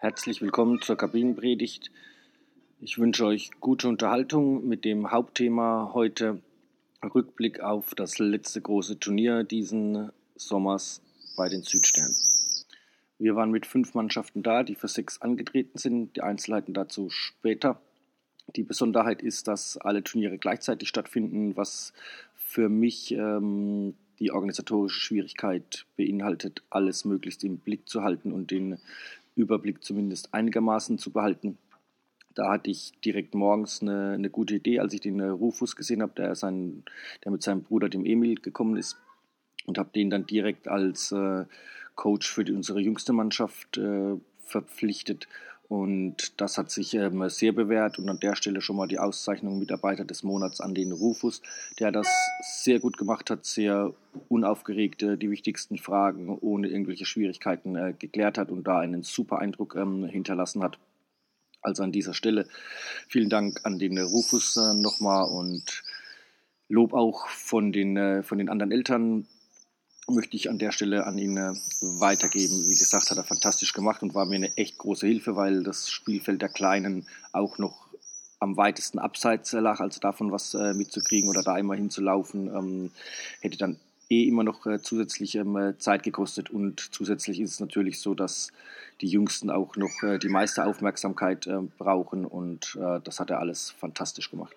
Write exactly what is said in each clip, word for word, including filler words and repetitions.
Herzlich willkommen zur Kabinenpredigt. Ich wünsche euch gute Unterhaltung mit dem Hauptthema heute Rückblick auf das letzte große Turnier diesen Sommers bei den Südsternen. Wir waren mit fünf Mannschaften da, die für sechs angetreten sind. Die Einzelheiten dazu später. Die Besonderheit ist, dass alle Turniere gleichzeitig stattfinden, was für mich ähm, die organisatorische Schwierigkeit beinhaltet, alles möglichst im Blick zu halten und den Überblick zumindest einigermaßen zu behalten. Da hatte ich direkt morgens eine, eine gute Idee, als ich den Rufus gesehen habe, der, sein, der mit seinem Bruder, dem Emil, gekommen ist, und habe den dann direkt als äh, Coach für die, unsere jüngste Mannschaft äh, verpflichtet. Und das hat sich ähm, sehr bewährt, und an der Stelle schon mal die Auszeichnung Mitarbeiter des Monats an den Rufus, der das sehr gut gemacht hat, sehr unaufgeregt äh, die wichtigsten Fragen ohne irgendwelche Schwierigkeiten äh, geklärt hat und da einen super Eindruck ähm, hinterlassen hat. Also an dieser Stelle vielen Dank an den Rufus äh, nochmal, und Lob auch von den, äh, von den anderen Eltern möchte ich an der Stelle an ihn äh, weitergeben. Wie gesagt, hat er fantastisch gemacht und war mir eine echt große Hilfe, weil das Spielfeld der Kleinen auch noch am weitesten abseits lag, also davon was äh, mitzukriegen oder da immer hinzulaufen, ähm, hätte dann eh immer noch äh, zusätzlich ähm, Zeit gekostet, und zusätzlich ist es natürlich so, dass die Jüngsten auch noch äh, die meiste Aufmerksamkeit äh, brauchen, und äh, das hat er alles fantastisch gemacht.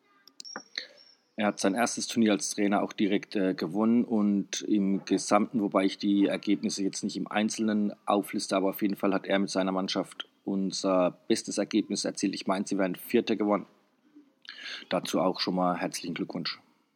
Er hat sein erstes Turnier als Trainer auch direkt äh, gewonnen, und im Gesamten, wobei ich die Ergebnisse jetzt nicht im Einzelnen aufliste, aber auf jeden Fall hat er mit seiner Mannschaft unser bestes Ergebnis erzielt. Ich meine, sie wären Vierter gewonnen. Dazu auch schon mal herzlichen Glückwunsch.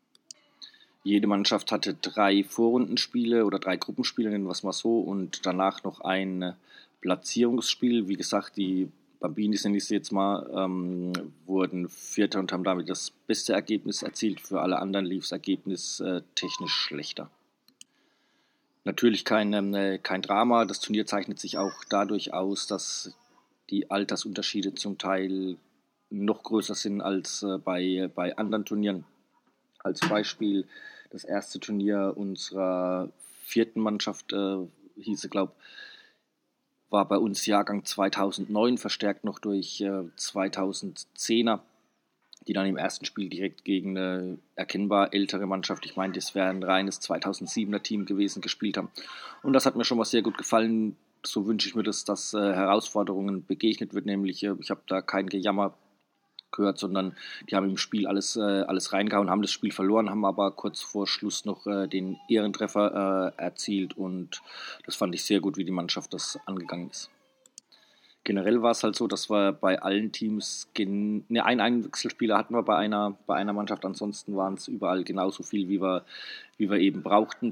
Jede Mannschaft hatte drei Vorrundenspiele oder drei Gruppenspiele, nennen wir es mal so, und danach noch ein Platzierungsspiel. Wie gesagt, die Bambinis, nenne ich sie jetzt mal, ähm, wurden Vierter und haben damit das beste Ergebnis erzielt. Für alle anderen lief das Ergebnis äh, technisch schlechter. Natürlich kein, äh, kein Drama. Das Turnier zeichnet sich auch dadurch aus, dass die Altersunterschiede zum Teil noch größer sind als äh, bei, bei anderen Turnieren. Als Beispiel das erste Turnier unserer vierten Mannschaft, äh, hieße, glaube ich, war bei uns Jahrgang zweitausendneun, verstärkt noch durch äh, zweitausendzehner, die dann im ersten Spiel direkt gegen eine erkennbar ältere Mannschaft, ich meine, das wäre ein reines zweitausendsiebener Team gewesen, gespielt haben. Und das hat mir schon mal sehr gut gefallen. So wünsche ich mir, dass das äh, Herausforderungen begegnet wird, nämlich äh, ich habe da kein Gejammer gehört, sondern die haben im Spiel alles, äh, alles reingehauen, haben das Spiel verloren, haben aber kurz vor Schluss noch äh, den Ehrentreffer äh, erzielt, und das fand ich sehr gut, wie die Mannschaft das angegangen ist. Generell war es halt so, dass wir bei allen Teams, gen- ne, einen Einwechselspieler hatten wir bei einer, bei einer Mannschaft, ansonsten waren es überall genauso viel, wie wir, wie wir eben brauchten.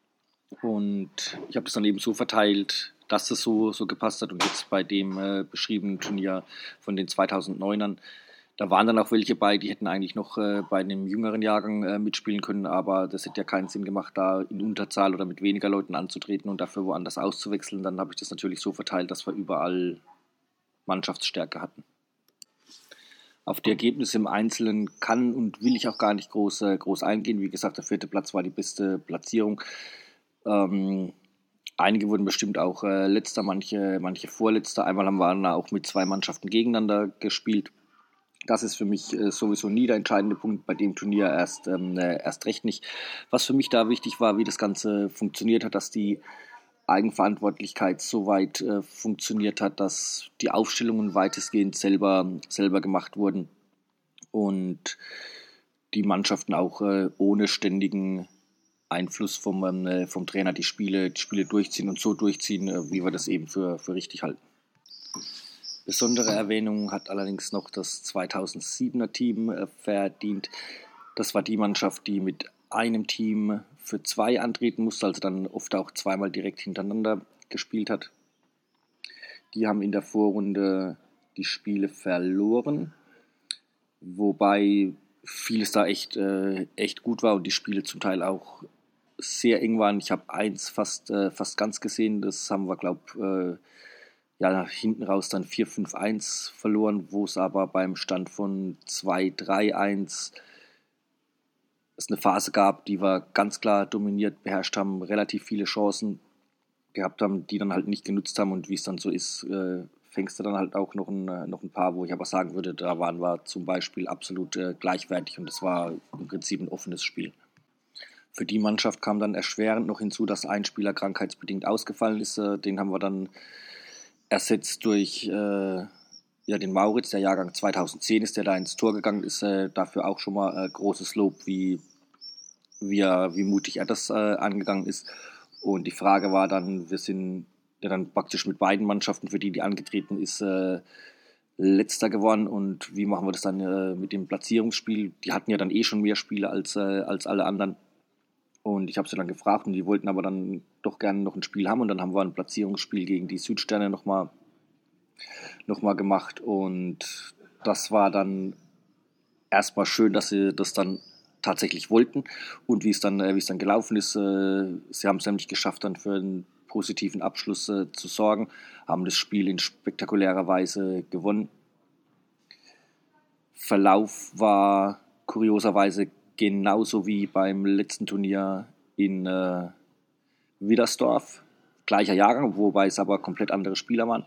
Und ich habe das dann eben so verteilt, dass das so, so gepasst hat, und jetzt bei dem äh, beschriebenen Turnier von den zweitausendneunern, da waren dann auch welche bei, die hätten eigentlich noch äh, bei einem jüngeren Jahrgang äh, mitspielen können, aber das hätte ja keinen Sinn gemacht, da in Unterzahl oder mit weniger Leuten anzutreten und dafür woanders auszuwechseln. Dann habe ich das natürlich so verteilt, dass wir überall Mannschaftsstärke hatten. Auf die Ergebnisse im Einzelnen kann und will ich auch gar nicht groß, äh, groß eingehen. Wie gesagt, der vierte Platz war die beste Platzierung. Ähm, einige wurden bestimmt auch äh, Letzter, manche, manche Vorletzter. Einmal haben wir auch mit zwei Mannschaften gegeneinander gespielt. Das ist für mich äh, sowieso nie der entscheidende Punkt, bei dem Turnier erst, ähm, äh, erst recht nicht. Was für mich da wichtig war, wie das Ganze funktioniert hat, dass die Eigenverantwortlichkeit so weit äh, funktioniert hat, dass die Aufstellungen weitestgehend selber, selber gemacht wurden und die Mannschaften auch äh, ohne ständigen Einfluss vom, äh, vom Trainer die Spiele, die Spiele durchziehen und so durchziehen, äh, wie wir das eben für, für richtig halten. Besondere Erwähnung hat allerdings noch das zweitausendsiebener Team äh, verdient. Das war die Mannschaft, die mit einem Team für zwei antreten musste, also dann oft auch zweimal direkt hintereinander gespielt hat. Die haben in der Vorrunde die Spiele verloren, wobei vieles da echt, äh, echt gut war und die Spiele zum Teil auch sehr eng waren. Ich habe eins fast, äh, fast ganz gesehen, das haben wir, glaube ich, äh, ja, hinten raus dann vier fünf eins verloren, wo es aber beim Stand von zwei drei eins es eine Phase gab, die wir ganz klar dominiert, beherrscht haben, relativ viele Chancen gehabt haben, die dann halt nicht genutzt haben, und wie es dann so ist, äh, fängst du dann halt auch noch ein, noch ein paar, wo ich aber sagen würde, da waren wir zum Beispiel absolut äh, gleichwertig und es war im Prinzip ein offenes Spiel. Für die Mannschaft kam dann erschwerend noch hinzu, dass ein Spieler krankheitsbedingt ausgefallen ist. Äh, den haben wir dann ersetzt durch äh, ja, den Mauritz, der Jahrgang zweitausendzehn ist, der da ins Tor gegangen ist. Äh, dafür auch schon mal äh, großes Lob, wie, wie, er, wie mutig er das äh, angegangen ist. Und die Frage war dann, wir sind ja dann praktisch mit beiden Mannschaften, für die die angetreten ist, äh, letzter geworden. Und wie machen wir das dann äh, mit dem Platzierungsspiel? Die hatten ja dann eh schon mehr Spiele als, äh, als alle anderen. Und ich habe sie dann gefragt und die wollten aber dann doch gerne noch ein Spiel haben. Und dann haben wir ein Platzierungsspiel gegen die Südsterne nochmal noch mal gemacht. Und das war dann erstmal schön, dass sie das dann tatsächlich wollten. Und wie es dann, äh, wie es dann gelaufen ist, äh, sie haben es nämlich geschafft, dann für einen positiven Abschluss äh, zu sorgen, haben das Spiel in spektakulärer Weise gewonnen. Verlauf war kurioserweise genauso wie beim letzten Turnier in äh, Widdersdorf. Gleicher Jahrgang, wobei es aber komplett andere Spieler waren.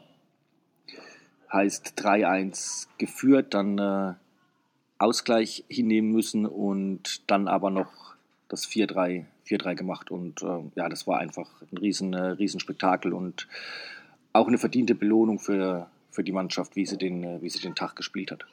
Heißt drei eins geführt, dann äh, Ausgleich hinnehmen müssen und dann aber noch das vier drei gemacht. Und äh, ja, das war einfach ein riesen, äh, riesen Spektakel und auch eine verdiente Belohnung für, für die Mannschaft, wie sie den, äh, wie sie den Tag gespielt hat.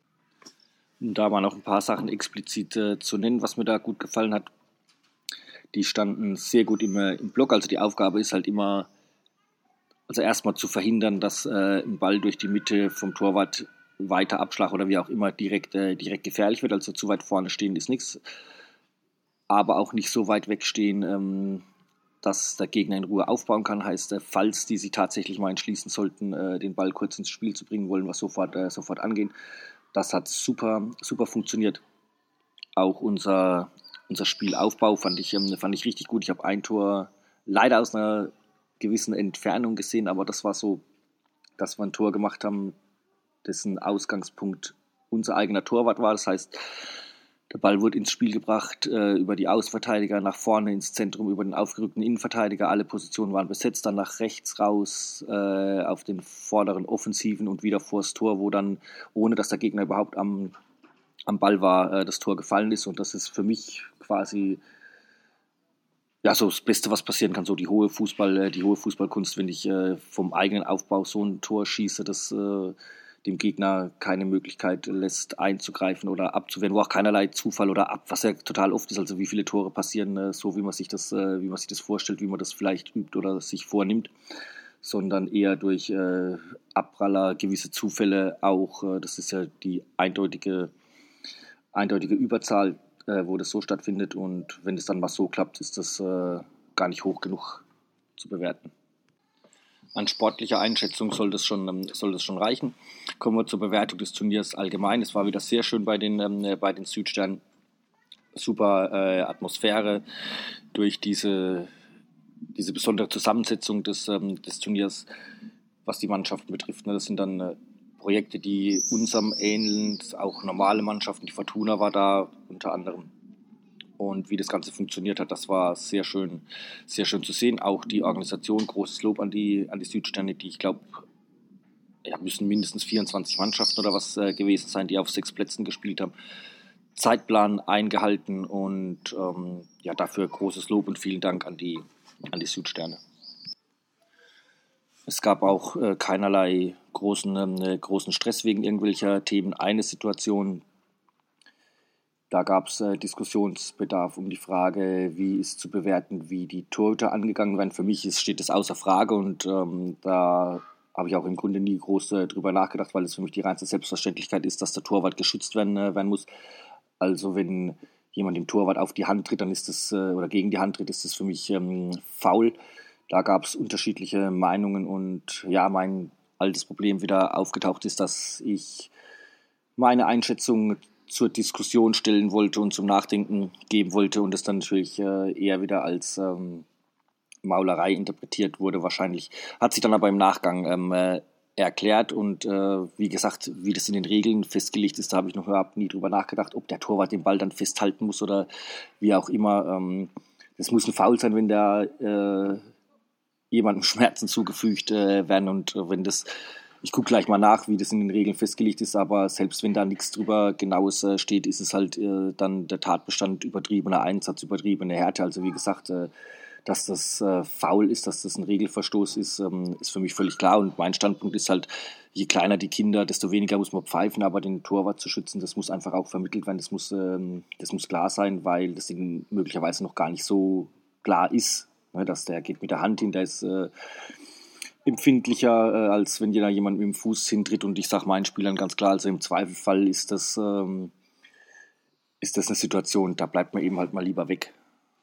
Und da waren noch ein paar Sachen explizit äh, zu nennen, was mir da gut gefallen hat. Die standen sehr gut im, im Block. Also die Aufgabe ist halt immer, also erstmal zu verhindern, dass äh, ein Ball durch die Mitte vom Torwart weiter Abschlag oder wie auch immer direkt, äh, direkt gefährlich wird. Also zu weit vorne stehen ist nichts. Aber auch nicht so weit wegstehen, ähm, dass der Gegner in Ruhe aufbauen kann. Heißt, äh, falls die sich tatsächlich mal entschließen sollten, äh, den Ball kurz ins Spiel zu bringen, wollen wir sofort, äh, sofort angehen. Das hat super, super funktioniert. Auch unser, unser Spielaufbau fand ich, ähm, fand ich richtig gut. Ich habe ein Tor leider aus einer gewissen Entfernung gesehen, aber das war so, dass wir ein Tor gemacht haben, dessen Ausgangspunkt unser eigener Torwart war. Das heißt, der Ball wurde ins Spiel gebracht, äh, über die Außenverteidiger nach vorne ins Zentrum, über den aufgerückten Innenverteidiger. Alle Positionen waren besetzt, dann nach rechts raus äh, auf den vorderen Offensiven und wieder vors Tor, wo dann, ohne dass der Gegner überhaupt am, am Ball war, äh, das Tor gefallen ist. Und das ist für mich quasi ja, so das Beste, was passieren kann, so die hohe Fußball, die hohe Fußballkunst, wenn ich äh, vom eigenen Aufbau so ein Tor schieße, das äh, dem Gegner keine Möglichkeit lässt, einzugreifen oder abzuwehren, wo auch keinerlei Zufall oder ab, was ja total oft ist, also wie viele Tore passieren, äh, so wie man sich das, äh, wie man sich das vorstellt, wie man das vielleicht übt oder sich vornimmt, sondern eher durch äh, Abpraller, gewisse Zufälle auch, äh, das ist ja die eindeutige, eindeutige Überzahl, äh, wo das so stattfindet, und wenn es dann mal so klappt, ist das äh, gar nicht hoch genug zu bewerten. An sportlicher Einschätzung soll das schon, soll das schon reichen. Kommen wir zur Bewertung des Turniers allgemein. Es war wieder sehr schön bei den, ähm, bei den Südsternen. Super äh, Atmosphäre durch diese, diese besondere Zusammensetzung des, ähm, des Turniers, was die Mannschaften betrifft. Das sind dann äh, Projekte, die unserem ähneln, auch normale Mannschaften. Die Fortuna war da unter anderem. Und wie das Ganze funktioniert hat, das war sehr schön, sehr schön zu sehen. Auch die Organisation, großes Lob an die, an die Südsterne, die, ich glaube, ja, müssen mindestens vierundzwanzig Mannschaften oder was äh, gewesen sein, die auf sechs Plätzen gespielt haben. Zeitplan eingehalten und ähm, ja, dafür großes Lob und vielen Dank an die, an die Südsterne. Es gab auch äh, keinerlei großen, äh, großen Stress wegen irgendwelcher Themen. Eine Situation, da gab es äh, Diskussionsbedarf um die Frage, wie ist zu bewerten, wie die Torhüter angegangen werden. Für mich ist, steht das außer Frage, und ähm, da habe ich auch im Grunde nie groß äh, drüber nachgedacht, weil es für mich die reinste Selbstverständlichkeit ist, dass der Torwart geschützt werden, äh, werden muss. Also wenn jemand dem Torwart auf die Hand tritt, dann ist das, äh, oder gegen die Hand tritt, ist das für mich ähm, faul. Da gab es unterschiedliche Meinungen, und ja, mein altes Problem wieder aufgetaucht ist, dass ich meine Einschätzung zur Diskussion stellen wollte und zum Nachdenken geben wollte, und das dann natürlich äh, eher wieder als ähm, Maulerei interpretiert wurde. Wahrscheinlich hat sich dann aber im Nachgang ähm, äh, erklärt, und äh, wie gesagt, wie das in den Regeln festgelegt ist, da habe ich noch überhaupt nie drüber nachgedacht, ob der Torwart den Ball dann festhalten muss oder wie auch immer. Ähm, das muss ein Foul sein, wenn da äh, jemandem Schmerzen zugefügt äh, werden, und äh, wenn das Ich gucke gleich mal nach, wie das in den Regeln festgelegt ist, aber selbst wenn da nichts drüber Genaues äh, steht, ist es halt äh, dann der Tatbestand übertriebener Einsatz, übertriebene Härte. Also wie gesagt, äh, dass das äh, faul ist, dass das ein Regelverstoß ist, ähm, ist für mich völlig klar. Und mein Standpunkt ist halt, je kleiner die Kinder, desto weniger muss man pfeifen, aber den Torwart zu schützen, das muss einfach auch vermittelt werden, das muss, ähm, das muss klar sein, weil das ihnen möglicherweise noch gar nicht so klar ist, ne, dass der geht mit der Hand hin, der ist äh, empfindlicher, äh, als wenn dir da jemand mit dem Fuß hintritt. Und ich sage meinen Spielern ganz klar, also im Zweifelfall ist das, ähm, ist das eine Situation, da bleibt man eben halt mal lieber weg.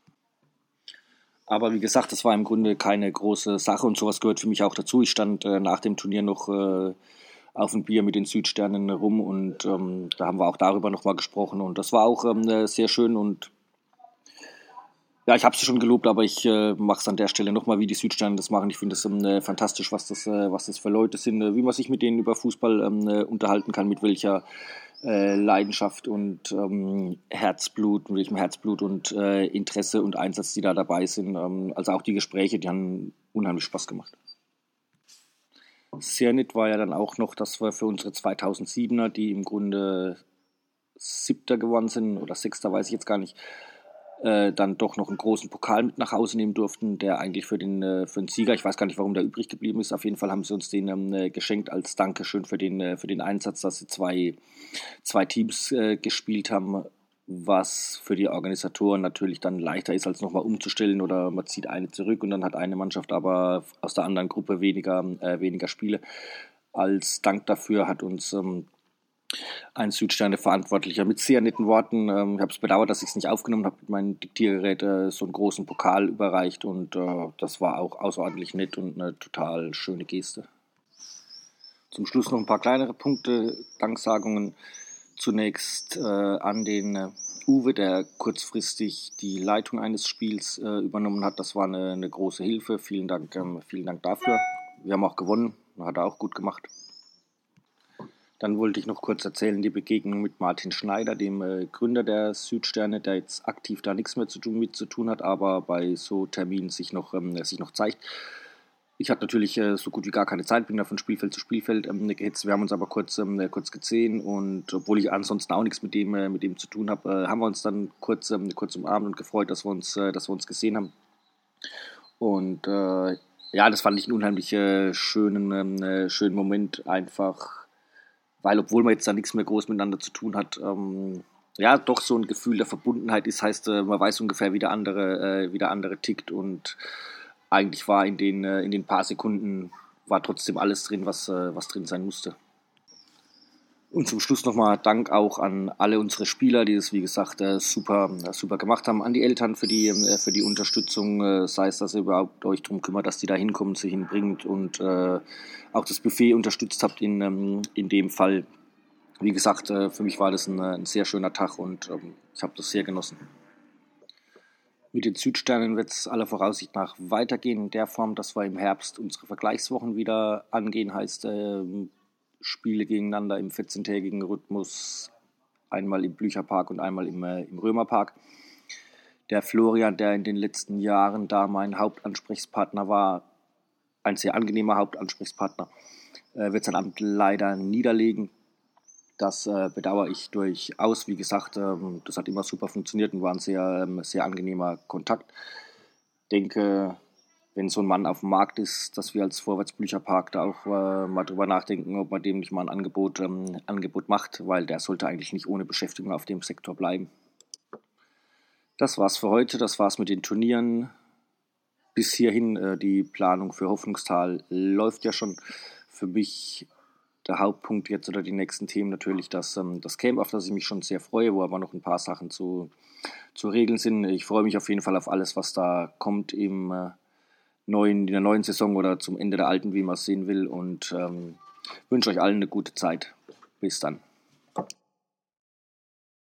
Aber wie gesagt, das war im Grunde keine große Sache und sowas gehört für mich auch dazu. Ich stand äh, nach dem Turnier noch äh, auf ein Bier mit den Südsternen rum und ähm, da haben wir auch darüber nochmal gesprochen und das war auch ähm, sehr schön und ja, ich habe sie schon gelobt, aber ich äh, mache es an der Stelle nochmal, wie die Südsterne das machen. Ich finde es ähm, äh, fantastisch, was das, äh, was das für Leute sind, äh, wie man sich mit denen über Fußball ähm, äh, unterhalten kann, mit welcher äh, Leidenschaft und ähm, Herzblut, mit welchem Herzblut und äh, Interesse und Einsatz, die da dabei sind. Ähm, also auch die Gespräche, die haben unheimlich Spaß gemacht. Sehr nett war ja dann auch noch, dass wir für unsere zweitausendsiebener, die im Grunde Siebter geworden sind oder Sechster, weiß ich jetzt gar nicht, Äh, dann doch noch einen großen Pokal mit nach Hause nehmen durften, der eigentlich für den, äh, für den Sieger, ich weiß gar nicht, warum der übrig geblieben ist, auf jeden Fall haben sie uns den ähm, äh, geschenkt als Dankeschön für den, äh, für den Einsatz, dass sie zwei, zwei Teams äh, gespielt haben, was für die Organisatoren natürlich dann leichter ist, als nochmal umzustellen oder man zieht eine zurück und dann hat eine Mannschaft aber aus der anderen Gruppe weniger, äh, weniger Spiele. Als Dank dafür hat uns ähm, ein Südsterne-Verantwortlicher mit sehr netten Worten. Ähm, ich habe es bedauert, dass ich es nicht aufgenommen habe, mit meinem Diktiergerät äh, so einen großen Pokal überreicht und äh, das war auch außerordentlich nett und eine total schöne Geste. Zum Schluss noch ein paar kleinere Punkte, Danksagungen. Zunächst äh, an den äh, Uwe, der kurzfristig die Leitung eines Spiels äh, übernommen hat. Das war eine, eine große Hilfe. Vielen Dank, ähm, vielen Dank dafür. Wir haben auch gewonnen, hat er auch gut gemacht. Dann wollte ich noch kurz erzählen, die Begegnung mit Martin Schneider, dem äh, Gründer der Südsterne, der jetzt aktiv da nichts mehr zu tun, mit zu tun hat, aber bei so Terminen sich noch, ähm, sich noch zeigt. Ich hatte natürlich äh, so gut wie gar keine Zeit, bin da von Spielfeld zu Spielfeld ähm, gehetzt. Wir haben uns aber kurz, ähm, kurz gesehen und obwohl ich ansonsten auch nichts mit dem, äh, mit dem zu tun habe, äh, haben wir uns dann kurz, ähm, kurz umarmt und gefreut, dass wir uns, äh, dass wir uns gesehen haben. Und äh, ja, das fand ich einen unheimlich äh, schönen, ähm, äh, schönen Moment, einfach weil, obwohl man jetzt da nichts mehr groß miteinander zu tun hat, ähm, ja, doch so ein Gefühl der Verbundenheit ist, heißt, äh, man weiß ungefähr, wie der andere, äh, wie der andere tickt und eigentlich war in den, äh, in den paar Sekunden war trotzdem alles drin, was, äh, was drin sein musste. Und zum Schluss nochmal Dank auch an alle unsere Spieler, die das, wie gesagt, äh, super, äh, super gemacht haben. An die Eltern für die, äh, für die Unterstützung, äh, sei es, dass ihr überhaupt euch darum kümmert, dass die da hinkommen, sie hinbringt und äh, auch das Buffet unterstützt habt in, ähm, in dem Fall. Wie gesagt, äh, für mich war das ein, ein sehr schöner Tag und ähm, ich habe das sehr genossen. Mit den Südsternen wird es aller Voraussicht nach weitergehen in der Form, dass wir im Herbst unsere Vergleichswochen wieder angehen, heißt äh, Spiele gegeneinander im vierzehntägigen Rhythmus, einmal im Blücherpark und einmal im, äh, im Römerpark. Der Florian, der in den letzten Jahren da mein Hauptansprechpartner war, ein sehr angenehmer Hauptansprechpartner, äh, wird sein Amt leider niederlegen. Das äh, bedauere ich durchaus. Wie gesagt, ähm, das hat immer super funktioniert und war ein sehr, ähm, sehr angenehmer Kontakt. Ich denke, wenn so ein Mann auf dem Markt ist, dass wir als Vorwärtsblücherpark da auch äh, mal drüber nachdenken, ob man dem nicht mal ein Angebot, ähm, Angebot macht, weil der sollte eigentlich nicht ohne Beschäftigung auf dem Sektor bleiben. Das war's für heute, das war's mit den Turnieren. Bis hierhin, äh, die Planung für Hoffnungstal läuft ja schon. Für mich der Hauptpunkt jetzt oder die nächsten Themen natürlich das, ähm, das Camp, auf das ich mich schon sehr freue, wo aber noch ein paar Sachen zu, zu regeln sind. Ich freue mich auf jeden Fall auf alles, was da kommt im äh, neuen, in der neuen Saison oder zum Ende der alten, wie man es sehen will und ähm, wünsche euch allen eine gute Zeit. Bis dann.